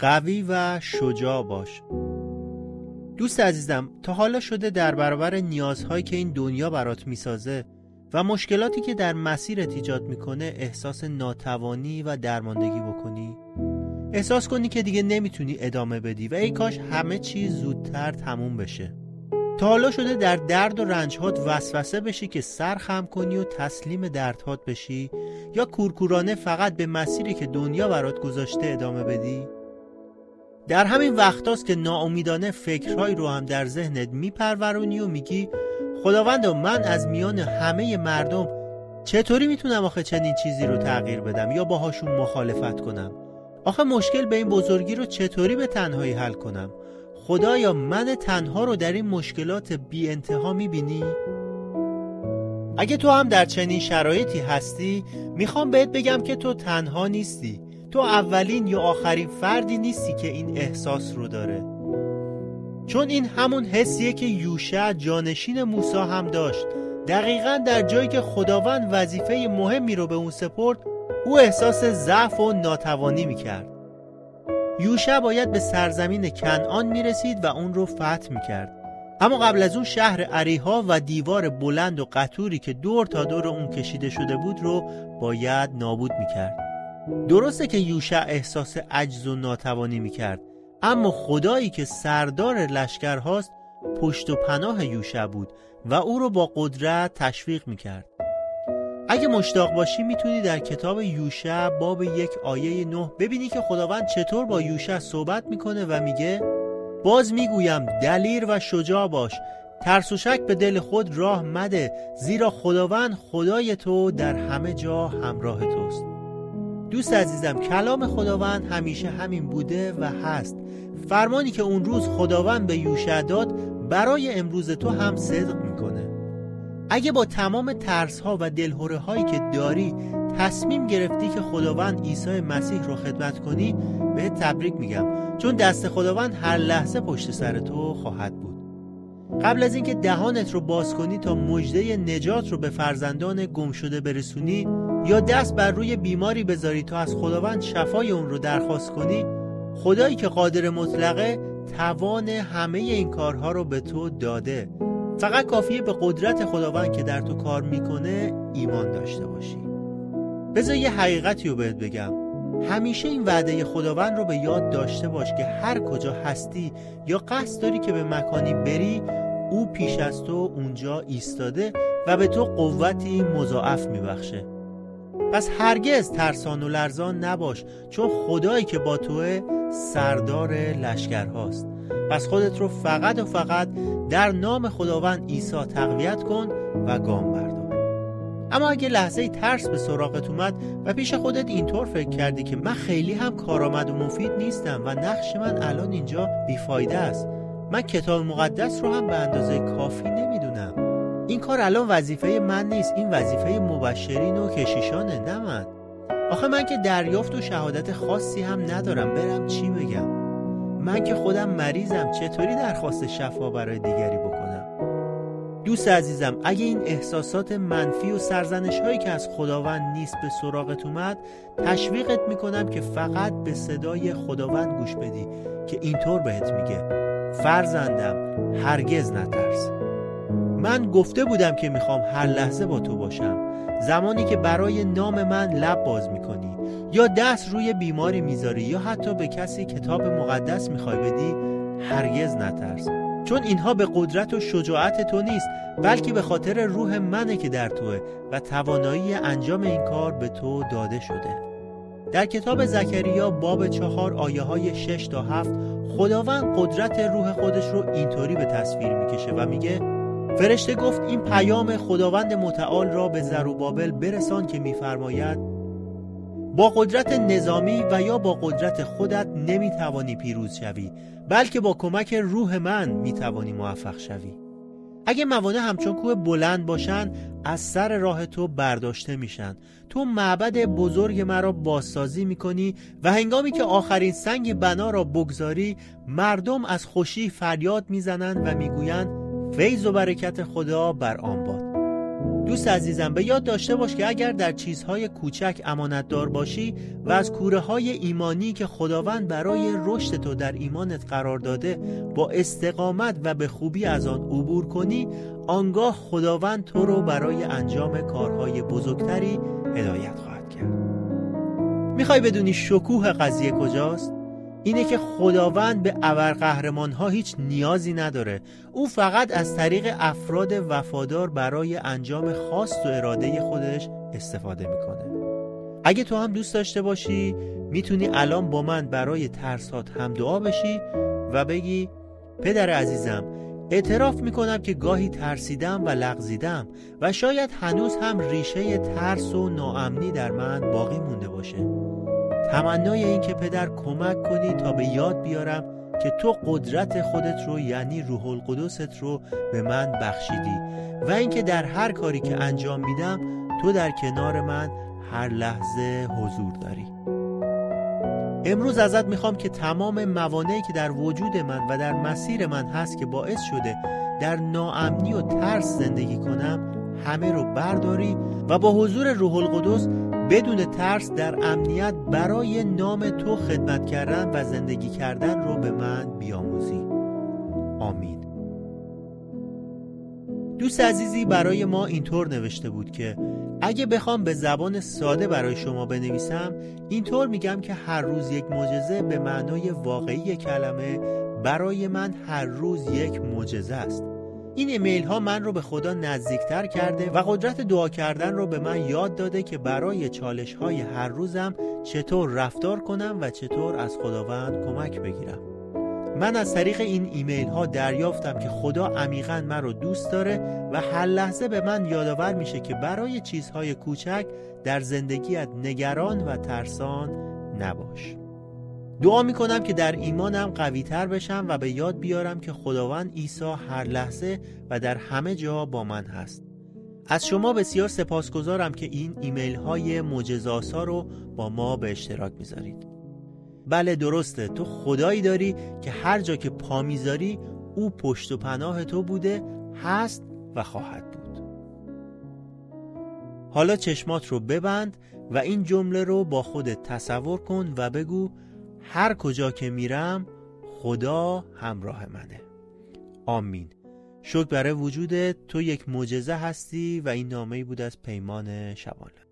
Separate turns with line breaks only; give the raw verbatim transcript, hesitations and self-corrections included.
قوی و شجاع باش. دوست عزیزم، تا حالا شده در برابر نیازهایی که این دنیا برات میسازه و مشکلاتی که در مسیرت ایجاد میکنه احساس ناتوانی و درماندگی بکنی؟ احساس کنی که دیگه نمیتونی ادامه بدی و ای کاش همه چیز زودتر تموم بشه؟ تا حالا شده در درد و رنجهات وسوسه بشی که سر خم کنی و تسلیم دردهات بشی، یا کورکورانه فقط به مسیری که دنیا برات گذاشته ادامه بدی؟ در همین وقتاست که ناامیدانه فکرهایی رو هم در ذهنت میپرورونی و میگی خداوندا من از میان همه مردم چطوری میتونم آخه چنین چیزی رو تغییر بدم یا باهاشون مخالفت کنم؟ آخه مشکل به این بزرگی رو چطوری به تنهایی حل کنم؟ خدایا من تنها رو در این مشکلات بی انتها میبینی؟ اگه تو هم در چنین شرایطی هستی، میخوام بهت بگم که تو تنها نیستی. تو اولین یا آخرین فردی نیستی که این احساس رو داره، چون این همون حسیه که یوشع جانشین موسی هم داشت. دقیقاً در جایی که خداوند وظیفه مهمی رو به اون سپرد، او احساس ضعف و ناتوانی میکرد. یوشع باید به سرزمین کنعان میرسید و اون رو فتح میکرد، اما قبل از اون شهر اریحا و دیوار بلند و قطوری که دور تا دور اون کشیده شده بود رو باید نابود میکرد. درسته که یوشع احساس عجز و ناتوانی میکرد، اما خدایی که سردار لشکر هاست پشت و پناه یوشع بود و او رو با قدرت تشویق میکرد. اگه مشتاق باشی میتونی در کتاب یوشع باب یک آیه نه ببینی که خداوند چطور با یوشع صحبت میکنه و میگه باز میگویم دلیر و شجاع باش، ترس و شک به دل خود راه مده، زیرا خداوند خدای تو در همه جا همراه توست. دوست عزیزم، کلام خداوند همیشه همین بوده و هست. فرمانی که اون روز خداوند به یوشع داد برای امروز تو هم صدق میکنه. اگه با تمام ترس ها و دلهره هایی که داری تصمیم گرفتی که خداوند عیسی مسیح رو خدمت کنی، بهت تبریک میگم، چون دست خداوند هر لحظه پشت سر تو خواهد بود. قبل از اینکه دهانت رو باز کنی تا مژده نجات رو به فرزندان گم شده برسونی، یا دست بر روی بیماری بذاری تا از خداوند شفای اون رو درخواست کنی، خدایی که قادر مطلقه توان همه این کارها رو به تو داده. فقط کافیه به قدرت خداوند که در تو کار میکنه ایمان داشته باشی. بذار یه حقیقتی رو بهت بگم، همیشه این وعده خداوند رو به یاد داشته باش که هر کجا هستی یا قصد داری که به مکانی بری، او پیش از تو اونجا ایستاده و به تو قوتی مضاعف میبخشه. پس هرگز ترسان و لرزان نباش، چون خدایی که با توه سردار لشکر هاست. پس خودت رو فقط و فقط در نام خداوند عیسی تقویت کن و گام بردار. اما اگه لحظه ترس به سراغت اومد و پیش خودت اینطور فکر کردی که من خیلی هم کارآمد و مفید نیستم و نقش من الان اینجا بیفایده است، من کتاب مقدس رو هم به اندازه کافی نمیدونم، این کار الان وظیفه من نیست، این وظیفه مبشرین و کشیشانه، نه من. آخه من که دریافت و شهادت خاصی هم ندارم، برم چی بگم؟ من که خودم مریضم، چطوری درخواست شفا برای دیگری بکنم؟ دوست عزیزم، اگه این احساسات منفی و سرزنش هایی که از خداوند نیست به سراغت اومد، تشویقت میکنم که فقط به صدای خداوند گوش بدی که اینطور بهت میگه فرزندم هرگز نترس. من گفته بودم که میخوام هر لحظه با تو باشم. زمانی که برای نام من لب باز میکنی یا دست روی بیماری میذاری یا حتی به کسی کتاب مقدس میخوای بدی، هرگز نترس، چون اینها به قدرت و شجاعت تو نیست، بلکه به خاطر روح منه که در توه و توانایی انجام این کار به تو داده شده. در کتاب زکریا باب چهار آیه های شش تا هفت خداوند قدرت روح خودش رو اینطوری به تصویر میکشه و میگه فرشته گفت این پیام خداوند متعال را به زروبابل برسان که میفرماید با قدرت نظامی و یا با قدرت خودت نمیتوانی پیروز شوی، بلکه با کمک روح من میتوانی موفق شوی. اگه موانع همچون کوه بلند باشن، از سر راه تو برداشته میشن. تو معبد بزرگ مرا بازسازی میکنی و هنگامی که آخرین سنگ بنا را بگذاری، مردم از خوشی فریاد میزنند و میگویند فیض و برکت خدا بر آن باد. دوست عزیزم، به یاد داشته باش که اگر در چیزهای کوچک امانتدار باشی و از کوره‌های ایمانی که خداوند برای رشد تو در ایمانت قرار داده با استقامت و به خوبی از آن عبور کنی، آنگاه خداوند تو رو برای انجام کارهای بزرگتری هدایت خواهد کرد. میخوای بدونی شکوه قضیه کجاست؟ اینه که خداوند به ابرقهرمان‌ها هیچ نیازی نداره. او فقط از طریق افراد وفادار برای انجام خواست و اراده خودش استفاده میکنه. اگه تو هم دوست داشته باشی میتونی الان با من برای ترسات هم دعا بشی و بگی: پدر عزیزم، اعتراف میکنم که گاهی ترسیدم و لغزیدم و شاید هنوز هم ریشه ترس و ناامنی در من باقی مونده باشه. تمنای این که پدر کمک کنی تا به یاد بیارم که تو قدرت خودت رو، یعنی روح القدست رو به من بخشیدی و اینکه در هر کاری که انجام میدم تو در کنار من هر لحظه حضور داری. امروز ازت میخوام که تمام موانعی که در وجود من و در مسیر من هست که باعث شده در ناامنی و ترس زندگی کنم همه رو برداری و با حضور روح القدس بدون ترس در امنیت برای نام تو خدمت کردن و زندگی کردن رو به من بیاموزی. آمین. دوست عزیزی برای ما اینطور نوشته بود که اگه بخوام به زبان ساده برای شما بنویسم، اینطور میگم که هر روز یک معجزه به معنای واقعی کلمه برای من هر روز یک معجزه است. این ایمیل ها من رو به خدا نزدیکتر کرده و قدرت دعا کردن رو به من یاد داده که برای چالش های هر روزم چطور رفتار کنم و چطور از خداوند کمک بگیرم. من از طریق این ایمیل ها دریافتم که خدا عمیقاً من رو دوست داره و هر لحظه به من یادآور میشه که برای چیزهای کوچک در زندگیت نگران و ترسان نباش. دعا میکنم که در ایمانم قوی تر بشم و به یاد بیارم که خداوند عیسی هر لحظه و در همه جا با من هست. از شما بسیار سپاسگزارم که این ایمیل های معجزه‌آسا رو با ما به اشتراک میذارید. بله درسته، تو خدایی داری که هر جا که پا میذاری او پشت و پناه تو بوده، هست و خواهد بود. حالا چشمات رو ببند و این جمله رو با خودت تصور کن و بگو: هر کجا که میرم خدا همراه منه. آمین. شکر برای وجودت، تو یک معجزه هستی و این نامه‌ای بود از پیمان شبانه.